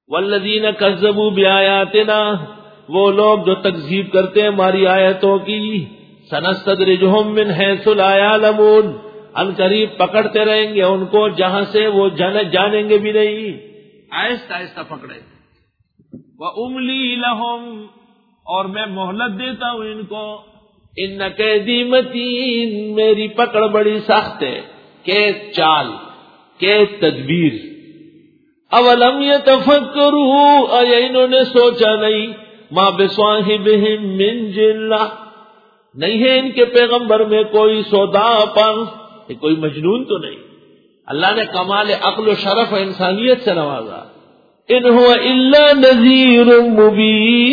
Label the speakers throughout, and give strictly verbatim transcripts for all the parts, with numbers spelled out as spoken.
Speaker 1: والذین کذبوا بآیاتنا، وہ لوگ جو تکذیب کرتے ہیں ہماری آیتوں کی، سنستدرجہم من حیث لا یعلمون، ان قریب پکڑتے رہیں گے ان کو جہاں سے وہ جانیں گے بھی نہیں، آہستہ آہستہ پکڑے. وَأُمْلِي لَهُمْ، اور میں مہلت دیتا ہوں ان کو. ان کیدی متین، میری پکڑ بڑی سخت ہے. کہ چال، کہ تدبیر. اولم یتفکروا، اے انہوں نے سوچا نہیں، ما بصاحبہم من جنہ، نہیں ہے ان کے پیغمبر میں کوئی سودا پر، کوئی مجنون تو نہیں. اللہ نے کمال عقل و شرف و انسانیت سے نوازا. ان هو الا نذیر مبین،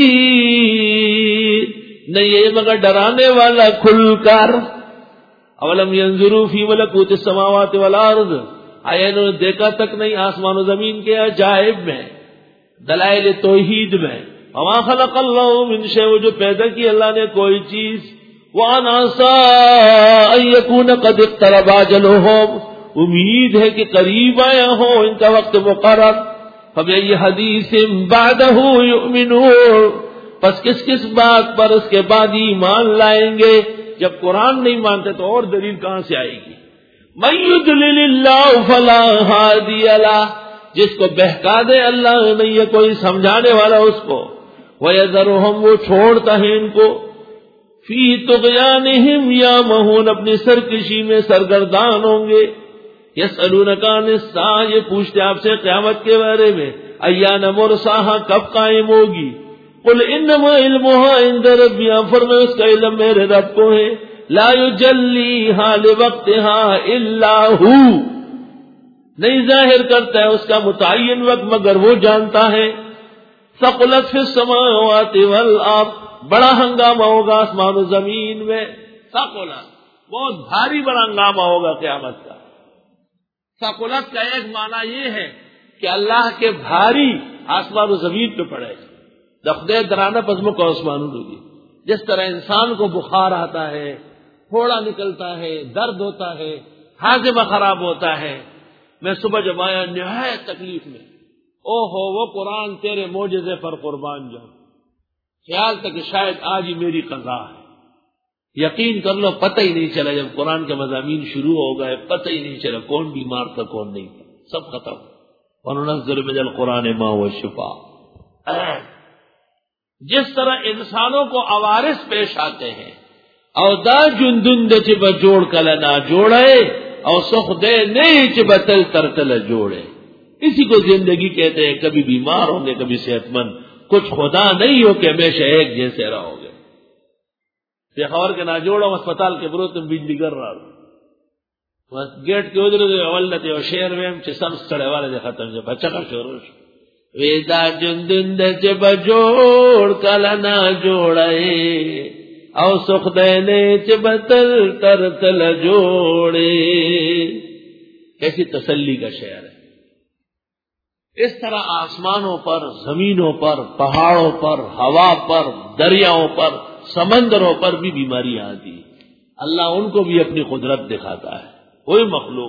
Speaker 1: نہیں یہ مگر ڈرانے والا کھل کر. اولم ينظروا فی ملکوت السماوات والارض، آیا انہوں نے دیکھا تک نہیں آسمان و زمین کے عجائب میں، دلائل توحید میں. وما خلق اللہ من شیء، وہ جو پیدا کی اللہ نے کوئی چیز. وان عسى ان يكون قد اقترب اجلهم، امید ہے کہ قریب آیا ہو ان کا وقت مقرر. فبأي حدیث بعده يؤمنون، پس کس کس بات پر اس کے بعد ایمان لائیں گے؟ جب قرآن نہیں مانتے تو اور دلیل کہاں سے آئے گی؟ من يضلل الله فلا هادي له، جس کو بہکا دے اللہ نہیں ہے کوئی سمجھانے والا اس کو. ويذرهم، وہ چھوڑتا ہے ان کو. فی طغیانہم یامہون، اپنی سرکشی میں سرگردان ہوں گے. یسألونک عن الساعہ، یہ پوچھتے آپ سے قیامت کے بارے میں. ایان مرساہا، کب قائم ہوگی؟ قل انما علمها عند ربی، فرمائے اس کا علم میرے رب کو ہے. لا یجلیہا لوقتها الا ہو، نہیں ظاہر کرتا ہے اس کا متعین وقت مگر وہ جانتا ہے. ثقلت فی السماوات والارض، بڑا ہنگامہ ہوگا آسمان و زمین میں. ثقلت، بہت بھاری بڑا ہنگامہ ہوگا قیامت کا. ثقلت کا ایک معنی یہ ہے کہ اللہ کے بھاری آسمان و زمین پہ پڑے گا. دخدے درانہ پزموں کا آسمان ہوگی. جس طرح انسان کو بخار آتا ہے، پھوڑا نکلتا ہے، درد ہوتا ہے، ہاضمہ خراب ہوتا ہے. میں صبح جب آیا نہایت تکلیف میں، او ہو وہ قرآن تیرے معجزے پر قربان جاؤں، خیال تھا کہ شاید آج ہی میری قضا ہے. یقین کر لو پتہ ہی نہیں چلا، جب قرآن کے مضامین شروع ہو گئے پتہ ہی نہیں چلا کون بیمار تھا کون نہیں تھا، سب ختم. وَنُنَزِّلُ مِنَ الْقُرْآنِ مَا هُوَ شِفَاءٌ. جس طرح انسانوں کو عوارض پیش آتے ہیں، او دا جندن دے چی بجوڑ کلنا جوڑے، او سخ دے نہیں چی بتل ترتل جوڑے. اسی کو زندگی کہتے ہیں. کبھی بیمار ہوں گے، کبھی صحت مند. کچھ خدا نہیں ہو کہ ہمیشہ ایک جیسے رہو گے. خبر کے نہ جوڑو اسپتال کے برو تم بجلی کر رہا ہو گیٹ کے ادھر اولت اور شہر میں ہم سب سڑے والے سے ختم سے بچہ کا شور ویدا جندن دے بجوڑ کل نہ جوڑے، او سخ دینے چ بتل ترتل جوڑے. کیسی تسلی کا شعر ہے. اس طرح آسمانوں پر، زمینوں پر، پہاڑوں پر، ہوا پر، دریاؤں پر، سمندروں پر بھی بیماریاں آتی. اللہ ان کو بھی اپنی قدرت دکھاتا ہے. کوئی مخلوق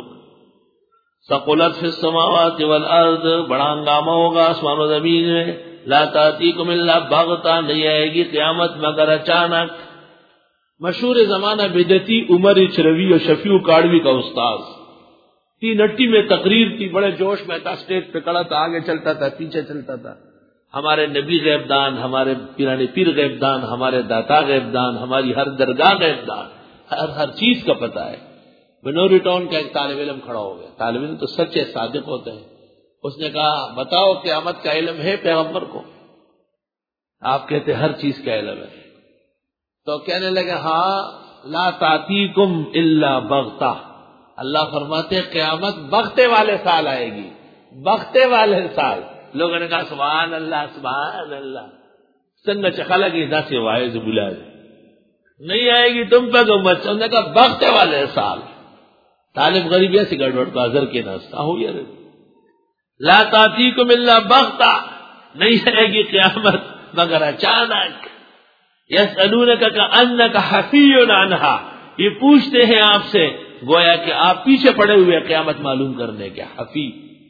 Speaker 1: ثقلت فی السماوات والارض، بڑا ہنگامہ ہوگا آسمان و زمین میں. لا تاتیکم الا بغتہ، نہیں آئے گی قیامت مگر اچانک. مشہور زمانہ بدعتی عمر اچروی اور شفیع کاڑوی کا استاذ تی نٹی میں تقریر تھی، بڑے جوش میں تھا، اسٹیج پہ کھڑا تھا، آگے چلتا تھا پیچھے چلتا تھا. ہمارے نبی غیب دان، ہمارے پیرانے پیر غیب دان، ہمارے داتا غیب دان، ہماری ہر درگاہ غیب دان، ہر ہر چیز کا پتہ ہے. بنوری ٹاؤن کا ایک طالب علم کھڑا ہو گیا. طالب علم تو سچے صادق ہوتے ہیں. اس نے کہا بتاؤ قیامت کا علم ہے پیغمبر کو؟ آپ کہتے ہر چیز کا علم ہے. تو کہنے لگے ہاں، لا تاتیکم الا بغتہ. اللہ فرماتے قیامت بغتے والے سال آئے گی، بغتے والے سال. لوگوں نے کہا سبحان اللہ سبحان اللہ. سنگ چخلا کی دا سے وائز بلا نہیں آئے گی تم پہ تو مت. انہوں نے کہا بغتے والے سال. طالب غریب ایسی گڑبڑ کا اثر کے ناستا ہو گیا. لا تاتیکم الا بغتہ، نہیں آئے گی قیامت مگر اچانک. یسألونک کأنک حفی عنہا، یہ پوچھتے ہیں آپ سے گویا کہ آپ پیچھے پڑے ہوئے قیامت معلوم کرنے کے. حفی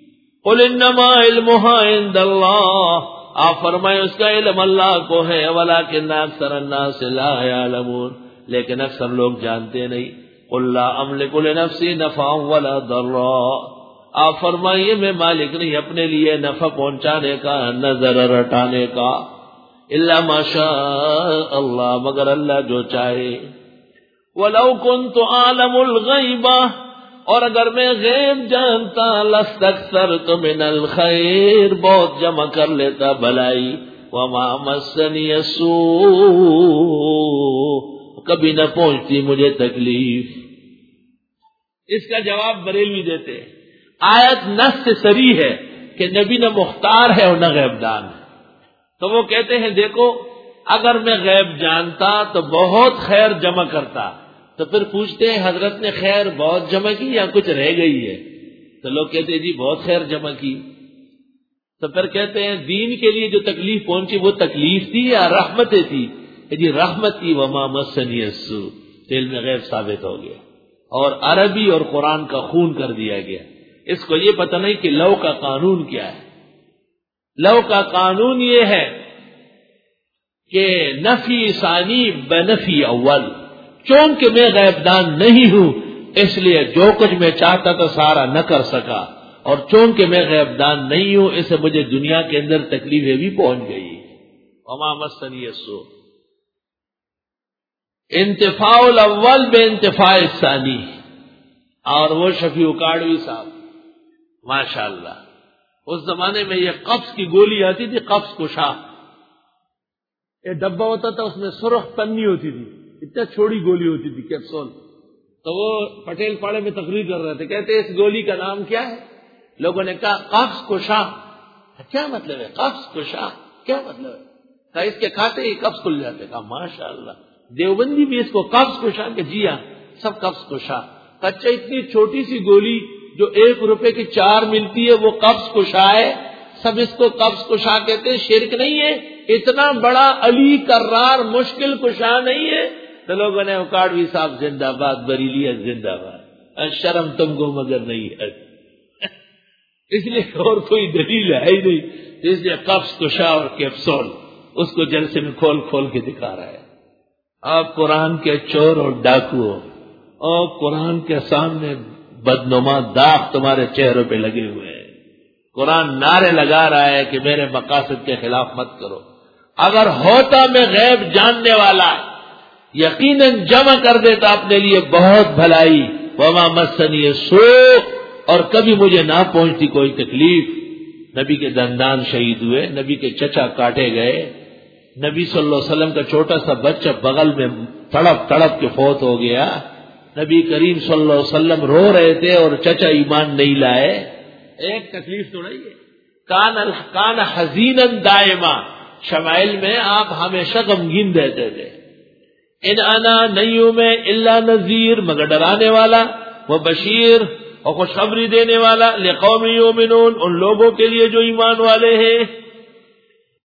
Speaker 1: قل انما علمها عند اللہ، آپ فرمائیں اس کا علم اللہ کو ہے، ولکن اکثر الناس لا يعلمون، لیکن اکثر لوگ جانتے نہیں۔ قل لا املک لنفسی نفعا ولا ضرا، آپ فرمائیے میں مالک نہیں اپنے لیے نفع پہنچانے کا نہ ضرر ہٹانے کا، الا ما شاء اللہ، مگر اللہ جو چاہے۔ وَلَوْ كُنْتُ أَعْلَمُ الْغَيْبَ، اور اگر میں غیب جانتا، لَاسْتَكْثَرْتُ مِنَ الْخَيْرِ، بہت جمع کر لیتا بھلائی، وَمَا مَسَّنِيَ السُّوءُ، کبھی نہ پہنچتی مجھے تکلیف۔ اس کا جواب بریلوی دیتے ہیں، آیت نص سے صریح ہے کہ نبی نہ مختار ہے اور نہ غیب دان ہے، تو وہ کہتے ہیں دیکھو اگر میں غیب جانتا تو بہت خیر جمع کرتا، تو پھر پوچھتے ہیں حضرت نے خیر بہت جمع کی یا کچھ رہ گئی ہے؟ تو لوگ کہتے ہیں جی بہت خیر جمع کی، تو پھر کہتے ہیں دین کے لیے جو تکلیف پہنچی وہ تکلیف تھی یا رحمتیں تھی؟ کہ جی رحمت کی، وما مسنی السوء، علم غیب ثابت ہو گیا، اور عربی اور قرآن کا خون کر دیا گیا۔ اس کو یہ پتہ نہیں کہ لو کا قانون کیا ہے۔ لو کا قانون یہ ہے کہ نفی ثانی بنفی اول، چونکہ میں غیب دان نہیں ہوں اس لیے جو کچھ میں چاہتا تھا سارا نہ کر سکا، اور چونکہ میں غیب دان نہیں ہوں اس سے مجھے دنیا کے اندر تکلیفیں بھی پہنچ گئی۔ وما مسنی السوء، انتفاع الاول بے انتفاع الثانی۔ اور وہ شفیع کاڑوی صاحب ماشاءاللہ، اس زمانے میں یہ قبض کی گولی آتی تھی، قبض کشا، یہ ڈبہ ہوتا تھا اس میں سرخ پنی ہوتی تھی، اتنا چھوٹی گولی ہوتی تھی کیپسول۔ تو وہ پٹیل پاڑے میں تقریر کر رہے تھے، کہتے اس گولی کا نام کیا ہے؟ لوگوں نے کہا قبض کشا۔ کیا مطلب ہے قبض کشا؟ کیا مطلب ہے؟ کہا اس کے کھاتے ہی قبض کھل جاتے۔ کہا ماشاءاللہ، دیوبندی بھی اس کو قبض کشا کہ جی ہاں سب قبض کشا۔ اچھا اتنی چھوٹی سی گولی جو ایک روپے کی چار ملتی ہے وہ قبض کشا ہے، سب اس کو قبض کشا کہتے ہیں، شرک نہیں ہے؟ اتنا بڑا علی کرار مشکل کشا نہیں ہے؟ تو لوگوں نے اکاڑوی صاحب زندہ باد، بریلیت زندہ باد، شرم تم کو مگر نہیں ہے۔ اس لیے اور کوئی دلیل ہے ہی نہیں، اس لیے قبض کشا اور کیپسول اس کو جلسے میں کھول کھول کے دکھا رہا ہے۔ آپ قرآن کے چور اور ڈاکو، اور قرآن کے سامنے بدنما داغ تمہارے چہروں پہ لگے ہوئے ہیں۔ قرآن نعرے لگا رہا ہے کہ میرے مقاصد کے خلاف مت کرو۔ اگر ہوتا میں غیب جاننے والا یقیناً جمع کر دیتا اپنے لیے بہت بھلائی، وما مسنی السوء، اور کبھی مجھے نہ پہنچتی کوئی تکلیف۔ نبی کے دندان شہید ہوئے، نبی کے چچا کاٹے گئے، نبی صلی اللہ علیہ وسلم کا چھوٹا سا بچہ بغل میں تڑپ تڑپ کے فوت ہو گیا، نبی کریم صلی اللہ علیہ وسلم رو رہے تھے اور چچا ایمان نہیں لائے۔ ایک تکلیف تو نہیں ہے۔ کان کان حزینا دائما، شمائل میں آپ ہمیشہ غمگین رہتے تھے۔ ان انا نہیں ہوں میں الا نذیر، مگر ڈرانے والا، وہ بشیر اور خوشخبری دینے والا، لقوم یؤمنون، ان لوگوں کے لیے جو ایمان والے ہیں۔